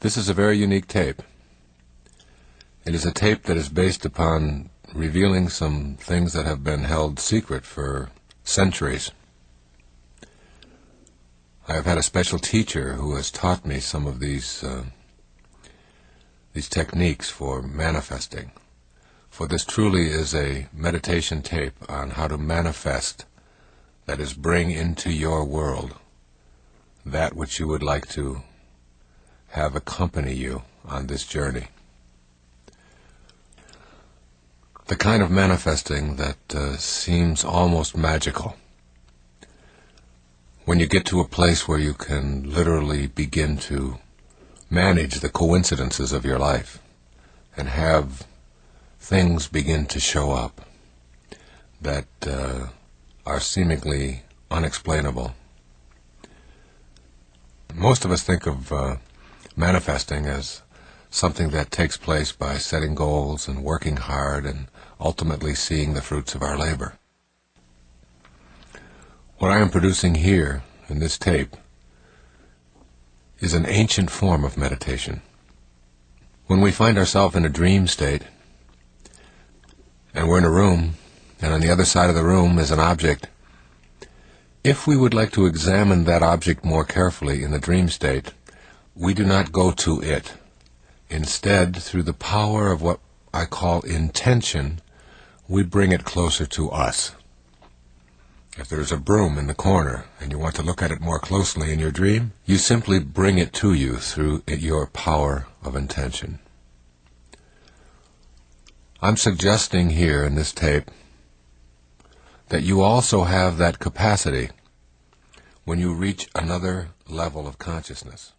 This is a very unique tape. It is a tape that is based upon revealing some things that have been held secret for centuries. I have had a special teacher who has taught me some of these techniques for manifesting. For this truly is a meditation tape on how to manifest, that is, bring into your world that which you would like to have accompany you on this journey. The kind of manifesting that seems almost magical. When you get to a place where you can literally begin to manage the coincidences of your life and have things begin to show up that are seemingly unexplainable. Most of us think of manifesting as something that takes place by setting goals and working hard and ultimately seeing the fruits of our labor. What I am producing here in this tape is an ancient form of meditation. When we find ourselves in a dream state, and we're in a room, and on the other side of the room is an object, if we would like to examine that object more carefully in the dream state, we do not go to it. Instead, through the power of what I call intention, we bring it closer to us. If there is a broom in the corner and you want to look at it more closely in your dream, you simply bring it to you through your power of intention. I'm suggesting here in this tape that you also have that capacity when you reach another level of consciousness.